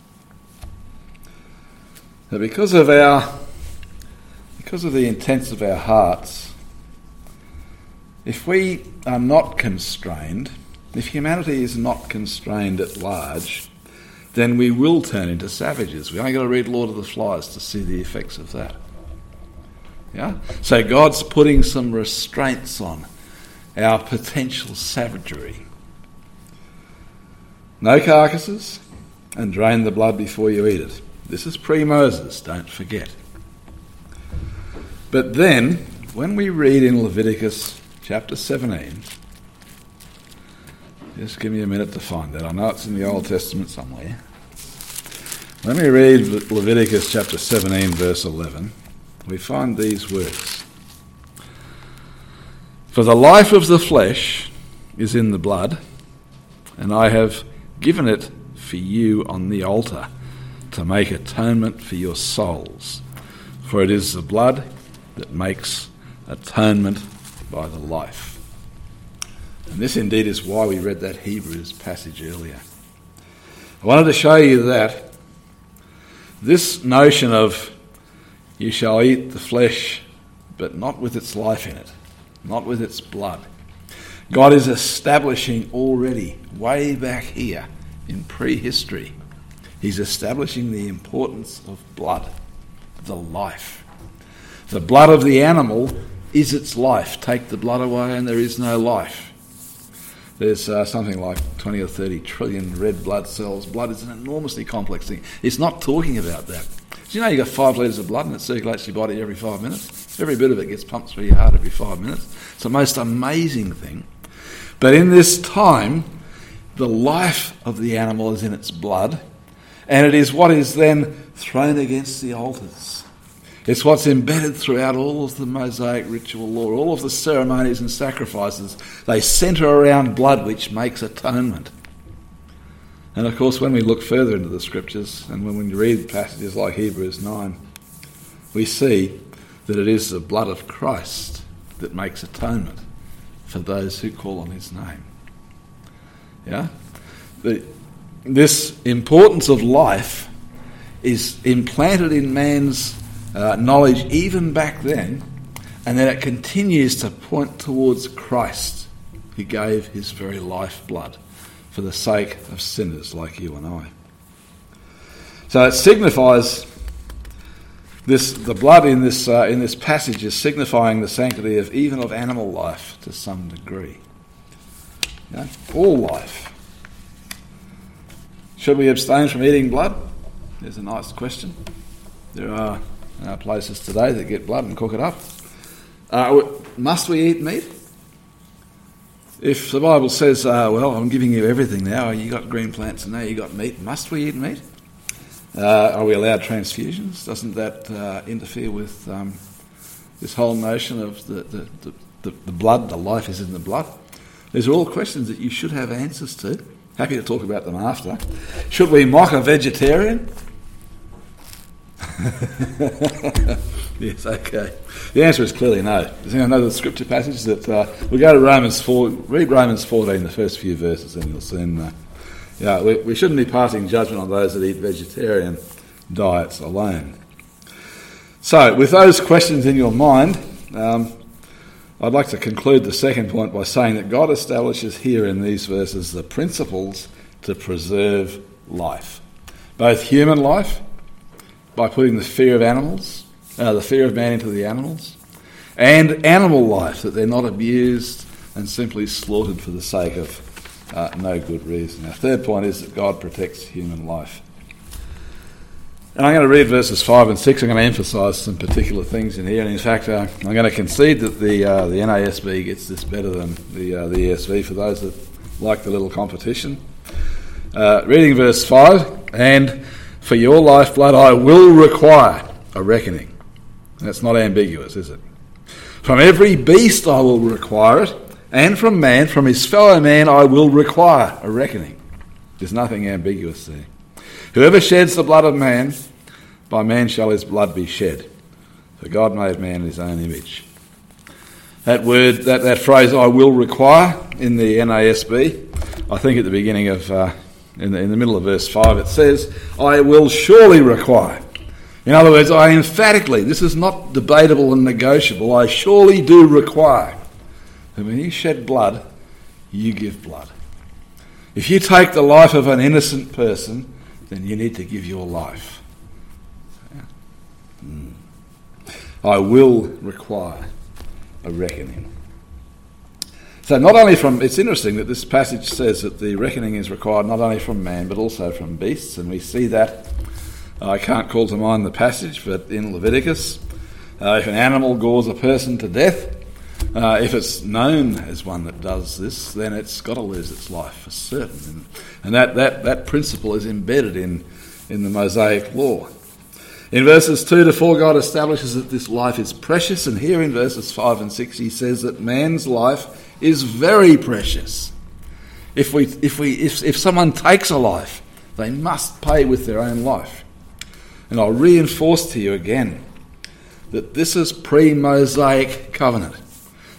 Now, because of our, because of the intents of our hearts, if we are not constrained, if humanity is not constrained at large, then we will turn into savages. We only got to read Lord of the Flies to see the effects of that. Yeah? So God's putting some restraints on our potential savagery. No carcasses, and drain the blood before you eat it. This is pre-Moses, don't forget. But then, when we read in Leviticus chapter seventeen, just give me a minute to find that. I know it's in the Old Testament somewhere. When we read Leviticus chapter seventeen, verse eleven, we find these words. For the life of the flesh is in the blood, and I have given it for you on the altar to make atonement for your souls. For it is the blood that makes atonement by the life. And this indeed is why we read that Hebrews passage earlier. I wanted to show you that this notion of you shall eat the flesh, but not with its life in it, not with its blood. God is establishing already, way back here in prehistory, he's establishing the importance of blood, the life. The blood of the animal is its life. Take the blood away and there is no life. There's uh, something like twenty or thirty trillion red blood cells. Blood is an enormously complex thing. It's not talking about that. Do you know you've got five litres of blood and it circulates your body every five minutes? Every bit of it gets pumped through your heart every five minutes. It's the most amazing thing. But in this time, the life of the animal is in its blood, and it is what is then thrown against the altars. It's what's embedded throughout all of the Mosaic ritual law, all of the ceremonies and sacrifices. They centre around blood, which makes atonement. And of course, when we look further into the scriptures, and when we read passages like Hebrews nine, we see that it is the blood of Christ that makes atonement for those who call on his name. Yeah? The, this importance of life is implanted in man's uh, knowledge even back then, and then it continues to point towards Christ, who gave his very lifeblood for the sake of sinners like you and I. So it signifies this. The blood in this uh, in this passage is signifying the sanctity of even of animal life to some degree. You know, all life. Should we abstain from eating blood? There's a nice question. There are uh, places today that get blood and cook it up. Uh, must we eat meat? If the Bible says, uh, well, I'm giving you everything now, you got green plants and now you got meat, must we eat meat? Uh, are we allowed transfusions? Doesn't that uh, interfere with um, this whole notion of the, the, the, the, the blood, the life is in the blood? These are all questions that you should have answers to. Happy to talk about them after. Should we mock a vegetarian? Yes, okay. The answer is clearly no. Does anyone know the scripture passage that uh, we'll go to Romans four, read Romans fourteen, the first few verses, and you'll soon uh, yeah, we, we shouldn't be passing judgment on those that eat vegetarian diets alone. So, with those questions in your mind, um, I'd like to conclude the second point by saying that God establishes here in these verses the principles to preserve life, both human life, by putting the fear of animals, uh, the fear of man into the animals, and animal life, that they're not abused and simply slaughtered for the sake of uh, no good reason. Our third point is that God protects human life. And I'm going to read verses five and six. I'm going to emphasise some particular things in here. And in fact, uh, I'm going to concede that the uh, the N A S B gets this better than the uh, the E S V for those that like the little competition. Uh, reading verse five, and for your lifeblood I will require a reckoning. That's not ambiguous, is it? From every beast I will require it, and from man, from his fellow man, I will require a reckoning. There's nothing ambiguous there. Whoever sheds the blood of man, by man shall his blood be shed. For God made man in his own image. That word, that, that phrase, I will require, in the N A S B, I think at the beginning of, uh, in, the, in the middle of verse five, it says, I will surely require. In other words, I emphatically, this is not debatable and negotiable, I surely do require that when you shed blood, you give blood. If you take the life of an innocent person, then you need to give your life. Mm. I will require a reckoning. So not only from, it's interesting that this passage says that the reckoning is required not only from man but also from beasts, and we see that, I can't call to mind the passage, but in Leviticus, uh, if an animal gores a person to death, uh, if it's known as one that does this, then it's got to lose its life for certain. And, and that, that, that principle is embedded in, in the Mosaic law. In verses two to four, God establishes that this life is precious, and here in verses five and six he says that man's life is very precious. If we, if we, if, if someone takes a life, they must pay with their own life. And I'll reinforce to you again that this is pre-Mosaic covenant.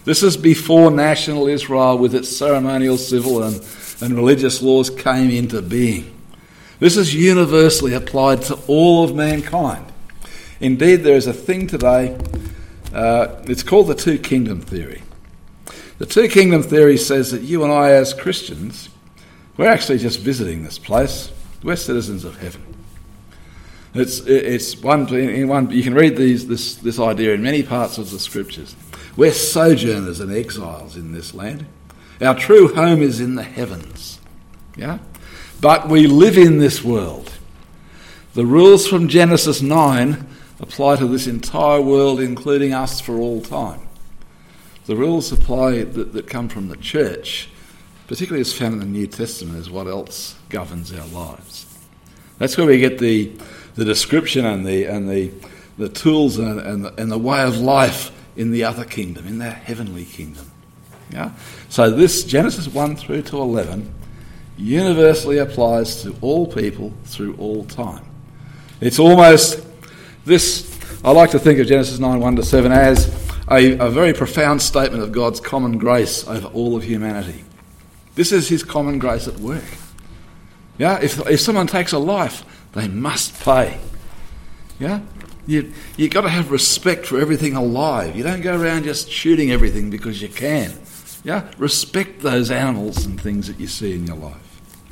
This is before national Israel with its ceremonial, civil and, and religious laws came into being. This is universally applied to all of mankind. Indeed, there is a thing today, uh, it's called the two kingdom theory. The two kingdom theory says that you and I as Christians, we're actually just visiting this place. We're citizens of heaven. It's it's one in one. You can read these this this idea in many parts of the scriptures. We're sojourners and exiles in this land. Our true home is in the heavens. Yeah, but we live in this world. The rules from Genesis nine apply to this entire world, including us, for all time. The rules apply that, that come from the church, particularly as found in the New Testament, is what else governs our lives. That's where we get the the description and the and the the tools and and the, and the way of life in the other kingdom, in that heavenly kingdom. Yeah. So this Genesis one through to eleven universally applies to all people through all time. It's almost this. I like to think of Genesis nine one to seven as a, a very profound statement of God's common grace over all of humanity. This is His common grace at work. Yeah. If if someone takes a life, they must pay. Yeah? You, you've got to have respect for everything alive. You don't go around just shooting everything because you can. Yeah? Respect those animals and things that you see in your life.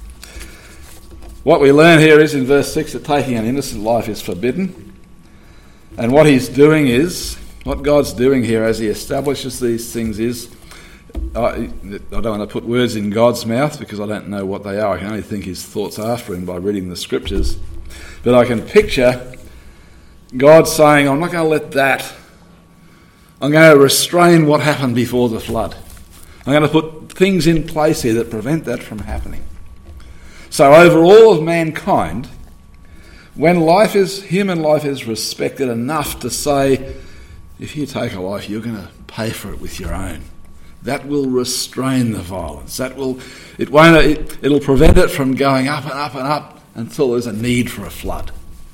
What we learn here is in verse six that taking an innocent life is forbidden. And what he's doing is, what God's doing here as he establishes these things is, I, I don't want to put words in God's mouth because I don't know what they are. I can only think his thoughts after him by reading the scriptures. But I can picture God saying, I'm not going to let that. I'm going to restrain what happened before the flood. I'm going to put things in place here that prevent that from happening. So over all of mankind, when life is, human life is respected enough to say, if you take a life, you're going to pay for it with your own. That will restrain the violence. That will, it won't, it, it'll prevent it from going up and up and up until there's a need for a flood.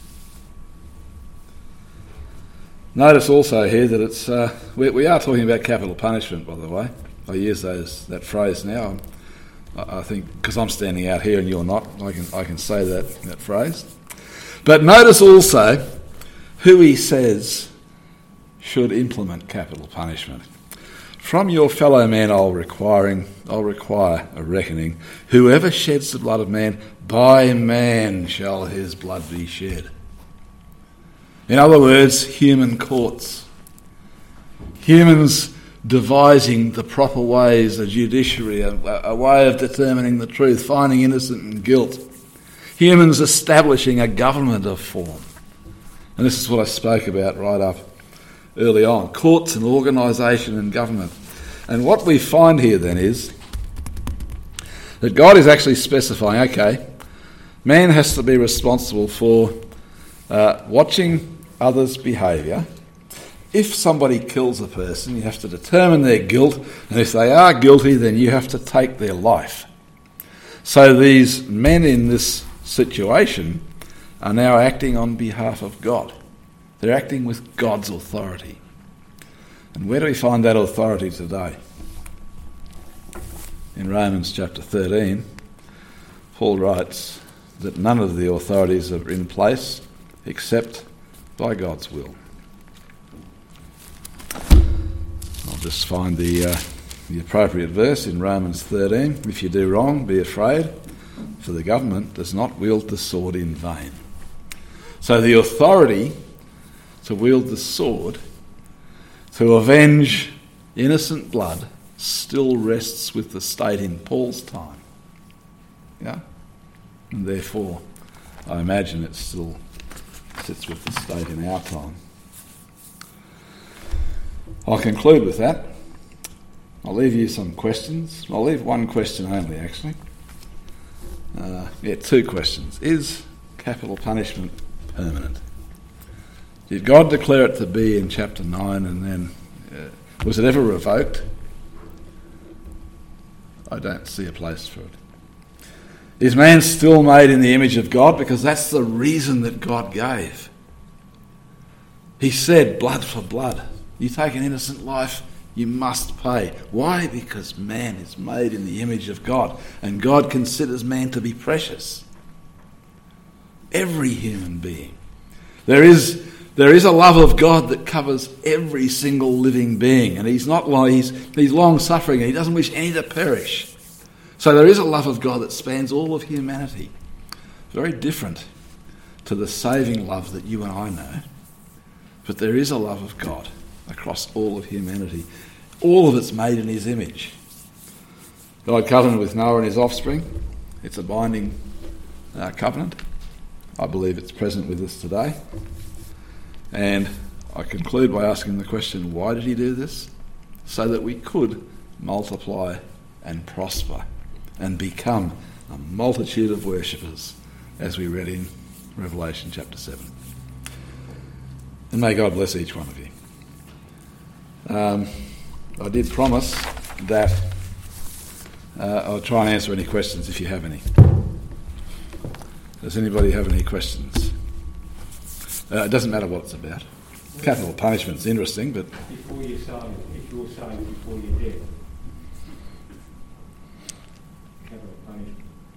Notice also here that it's uh, we, we are talking about capital punishment, by the way. I use those that phrase now. I, I think because I'm standing out here and you're not, I can I can say that that phrase. But notice also who he says should implement capital punishment. From your fellow men I'll requiring I'll require a reckoning. Whoever sheds the blood of man, by man shall his blood be shed. In other words, human courts. Humans devising the proper ways, a judiciary, a, a way of determining the truth, finding innocent and guilt. Humans establishing a government of form. And this is what I spoke about right up early on. Courts and organisation and government. And what we find here then is that God is actually specifying, okay, man has to be responsible for uh, watching others' behaviour. If somebody kills a person, you have to determine their guilt, and if they are guilty, then you have to take their life. So these men in this situation are now acting on behalf of God. They're acting with God's authority. And where do we find that authority today? In Romans chapter thirteen, Paul writes that none of the authorities are in place except by God's will. I'll just find the uh, the appropriate verse in Romans thirteen. If you do wrong, be afraid, for the government does not wield the sword in vain. So the authority to wield the sword, to avenge innocent blood, still rests with the state in Paul's time. Yeah? And therefore, I imagine it still sits with the state in our time. I'll conclude with that. I'll leave you some questions. I'll leave one question only, actually. Uh, yeah, two questions. Is capital punishment permanent? Did God declare it to be in chapter nine, and then uh, was it ever revoked? I don't see a place for it. Is man still made in the image of God? Because that's the reason that God gave. He said, blood for blood. You take an innocent life, You must pay. Why? Because man is made in the image of God, and God considers man to be precious. Every human being. There is, there is a love of God that covers every single living being, and he's not long, he's, he's long-suffering, and he doesn't wish any to perish. So there is a love of God that spans all of humanity. Very different to the saving love that you and I know. But there is a love of God across all of humanity. All of it's made in his image. God covenanted with Noah and his offspring. It's a binding uh, covenant. I believe it's present with us today. And I conclude by asking the question, why did he do this? So that we could multiply and prosper and become a multitude of worshippers, as we read in Revelation chapter seven. And may God bless each one of you. Um, I did promise that uh, I'll try and answer any questions if you have any. Does anybody have any questions? Uh, it doesn't matter what it's about. Capital punishment's interesting, but... Before you're saying, if you're saying before you're dead, capital punishment.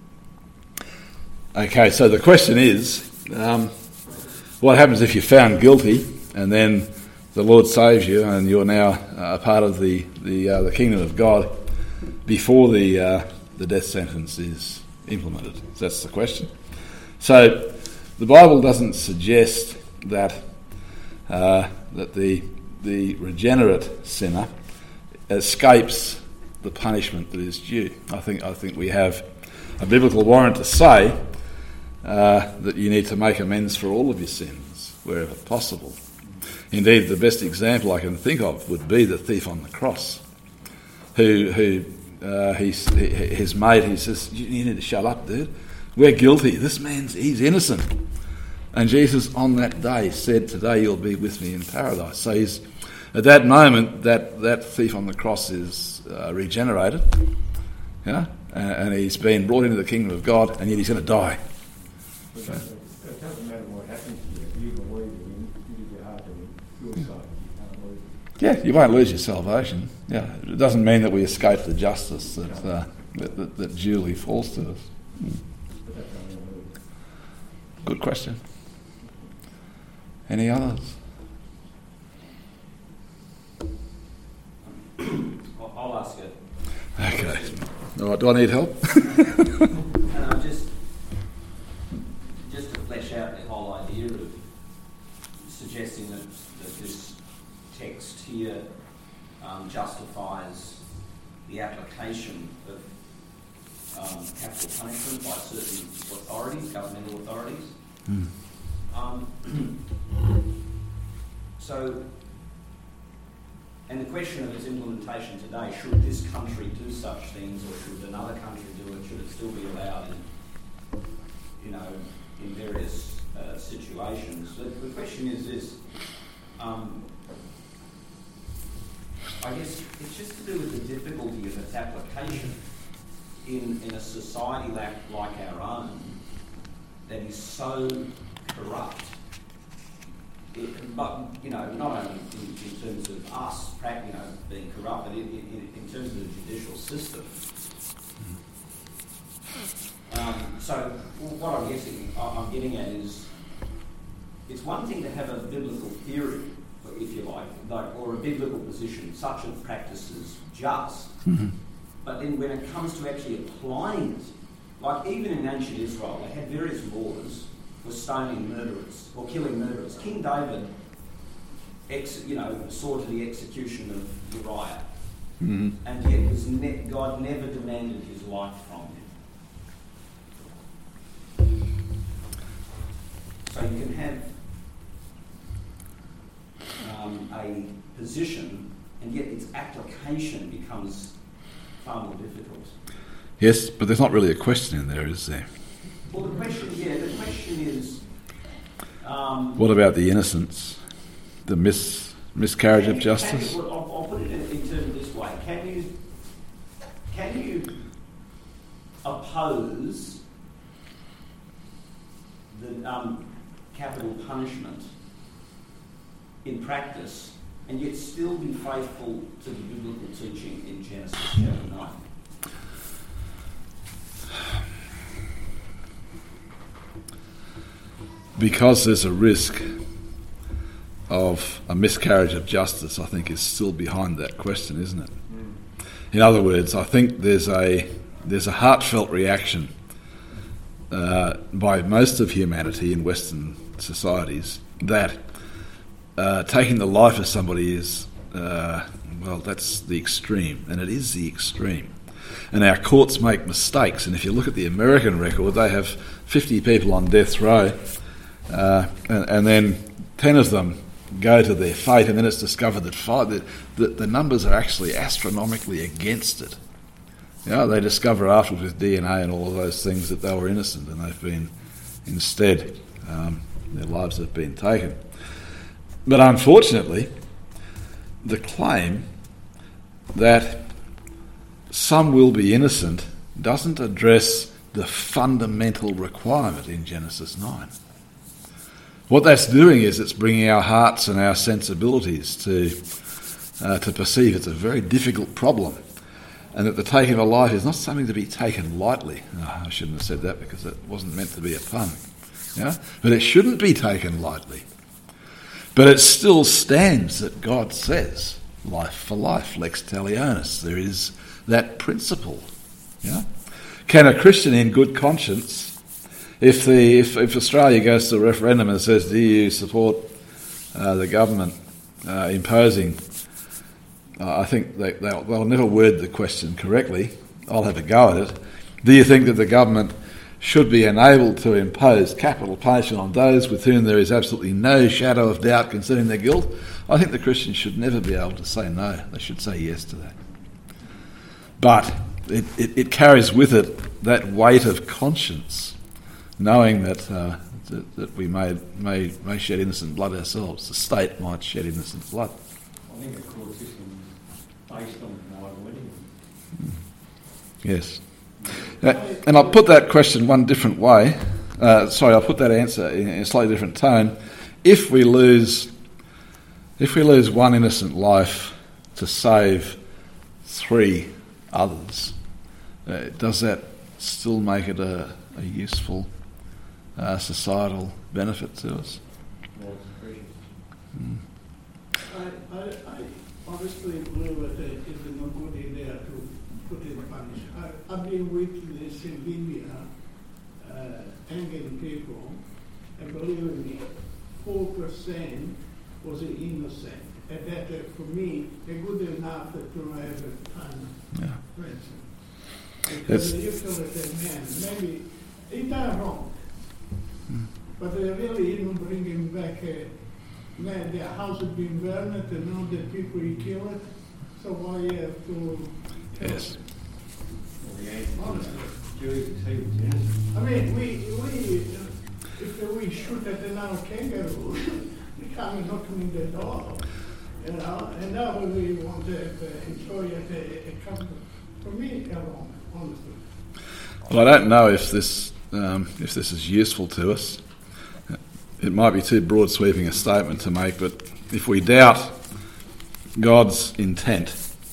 Okay, so the question is, um, what happens if you're found guilty and then the Lord saves you and you're now uh, a part of the the, uh, the kingdom of God before the uh, the death sentence is implemented? That's the question. So the Bible doesn't suggest that uh, that the the regenerate sinner escapes the punishment that is due. I think I think we have a biblical warrant to say uh, that you need to make amends for all of your sins wherever possible. Indeed, the best example I can think of would be the thief on the cross, who who uh, he's, he, his mate, he says, you need to shut up, dude. We're guilty. This man's, he's innocent. And Jesus on that day said, today you'll be with me in paradise. So he's, at that moment, that, that thief on the cross is uh, regenerated, yeah, and, and he's been brought into the kingdom of God, and yet he's going to die. But it doesn't, it doesn't matter what happens to you. If you believe in you give your heart to him, you're saved. You can't lose it. Yeah, you won't lose your salvation. Yeah, it doesn't mean that we escape the justice that uh, that, that, that duly falls to us. Mm. But that's only a move. Good question. Any others? I'll, I'll ask it. Okay. All right, do I need help? And I'm just, just to flesh out the whole idea of suggesting that, that this text here um, justifies the application of um, capital punishment by certain authorities, governmental authorities. Mm. Um, so, and the question of its implementation today, should this country do such things or should another country do it? Should it still be allowed in, you know, in various uh, situations? The, the question is this, um, I guess it's just to do with the difficulty of its application in, in a society like, like our own that is so corrupt. It, but, you know, not only in, in terms of us, you know, being corrupt, but in, in, in terms of the judicial system. Um, so what I'm guessing, I'm getting at is, it's one thing to have a biblical theory, if you like, like or a biblical position, such a practice is just. Mm-hmm. But then when it comes to actually applying it, like even in ancient Israel, they had various laws for stoning murderers or killing murderers. King David, ex, you know, saw to the execution of Uriah, Mm-hmm. and yet was ne- God never demanded his life from him. So you can have um, a position, and yet its application becomes far more difficult. Yes, but there's not really a question in there, is there? Well, the question, yeah, the question is... Um, What about the innocence? The mis- miscarriage of you, justice? You, I'll, I'll put it in, in terms of this way. Can you, can you oppose the um, capital punishment in practice and yet still be faithful to the biblical teaching in Genesis chapter nine? Because there's a risk of a miscarriage of justice, I think, is still behind that question, isn't it? Mm. In other words, I think there's a there's a heartfelt reaction uh, by most of humanity in Western societies that uh, taking the life of somebody is, uh, well, that's the extreme, and it is the extreme. And our courts make mistakes, and if you look at the American record, they have fifty people on death row, Uh, and, and then ten of them go to their fate, and then it's discovered that five, the, the, the numbers are actually astronomically against it. You know, they discover afterwards with D N A and all of those things that they were innocent, and they've been, instead, um, their lives have been taken. But unfortunately, the claim that some will be innocent doesn't address the fundamental requirement in Genesis nine. What that's doing is it's bringing our hearts and our sensibilities to uh, to perceive it's a very difficult problem, and that the taking of a life is not something to be taken lightly. Oh, I shouldn't have said that because it wasn't meant to be a pun. Yeah? But it shouldn't be taken lightly. But it still stands that God says, life for life, lex talionis. There is that principle. Yeah? Can a Christian in good conscience, If the if, if Australia goes to a referendum and says, do you support uh, the government uh, imposing, uh, I think they, they'll, they'll never word the question correctly, I'll have a go at it, do you think that the government should be enabled to impose capital punishment on those with whom there is absolutely no shadow of doubt concerning their guilt? I think the Christians should never be able to say no, they should say yes to that. But it, it, it carries with it that weight of conscience, knowing that, uh, that that we may, may may shed innocent blood ourselves. The state might shed innocent blood. I think a court system based on moral anyway. Mm. Yes. Uh, and I'll put that question one different way. Uh, sorry, I'll put that answer in a slightly different tone. If we lose, if we lose one innocent life to save three others, uh, does that still make it a, a useful Uh, societal benefit to us? Mm. I, I, I honestly believe that it is a good idea to put in punish. I, I've been witness in India uh, hanging people, and believe me, four percent was innocent. And that, uh, for me, is good enough to have a time. Yeah. Because you tell that man, maybe it's not wrong. Mm. But they really even bring him back. Uh, man, their house has been burned, and all the people he killed. So why you have to? Yes. Honestly, I mean, we we uh, if we shoot at another kangaroo, we come and knock him in the door, you know. And now we want to uh, enjoy it a, a couple. For me, wrong, honestly. Well, I don't know if this. Um, if this is useful to us. It might be too broad sweeping a statement to make, but if we doubt God's intent,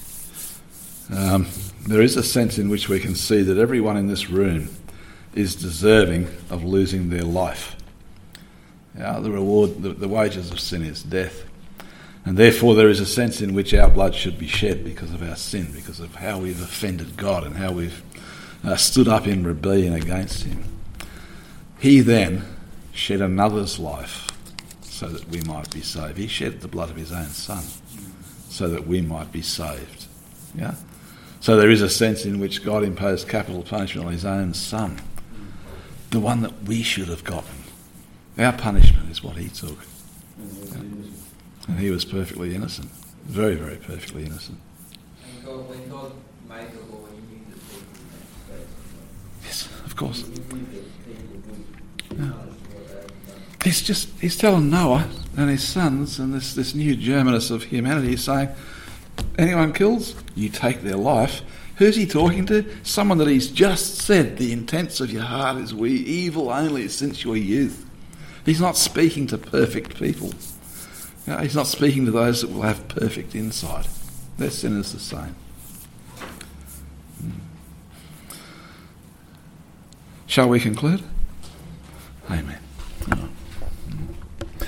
um, there is a sense in which we can see that everyone in this room is deserving of losing their life. Yeah, the reward, the, the wages of sin is death. And therefore there is a sense in which our blood should be shed because of our sin, because of how we've offended God and how we've Uh, stood up in rebellion against him. He then shed another's life so that we might be saved. He shed the blood of his own son so that we might be saved. Yeah. So there is a sense in which God imposed capital punishment on his own son, the one that we should have gotten. Our punishment is what he took. Yeah. And he was perfectly innocent. Very, very perfectly innocent. And God, when God made the law, he knew that people would make mistakes. Yes, of course. He knew that people would Yeah. punish what they had done. He's just, he's telling Noah and his sons and this, this new Germanus of humanity, he's saying, anyone kills, you take their life. Who's he talking to? Someone that he's just said, the intents of your heart is we evil only since your youth. He's not speaking to perfect people. You know, he's not speaking to those that will have perfect insight. They're sinners the same. Shall we conclude? Amen.